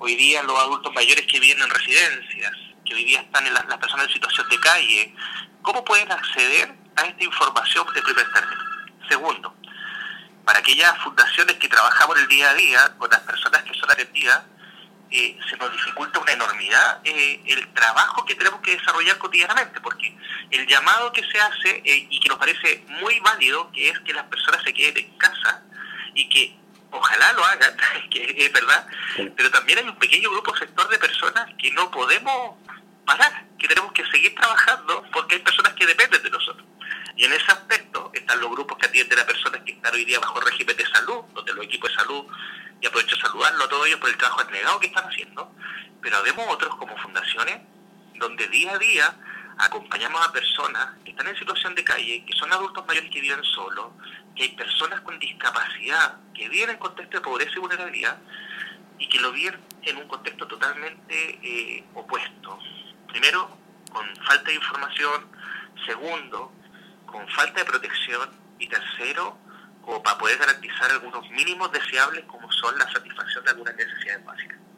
hoy día los adultos mayores que viven en residencias, que hoy día están en las personas en situación de calle, ¿cómo pueden acceder a esta información de primer término? Segundo, para aquellas fundaciones que trabajamos el día a día con las personas que son atendidas, se nos dificulta una enormidad el trabajo que tenemos que desarrollar cotidianamente, porque el llamado que se hace y que nos parece muy válido, que es que las personas se queden en casa y que ojalá lo hagan, que es verdad, pero también hay un pequeño grupo sector de personas que no podemos parar, que tenemos que seguir trabajando porque hay personas que dependen de nosotros. Y en ese aspecto están los grupos que atienden a personas que están hoy día bajo régimen de salud, donde los equipos de salud, y aprovecho de saludarlo a todos ellos por el trabajo abnegado que están haciendo, pero habemos otros como fundaciones donde día a día acompañamos a personas que están en situación de calle, que son adultos mayores que viven solos, que hay personas con discapacidad que viven en contexto de pobreza y vulnerabilidad y que lo viven en un contexto totalmente opuesto. Primero, con falta de información. Segundo, con falta de protección. Y tercero, como para poder garantizar algunos mínimos deseables como son la satisfacción de algunas necesidades básicas.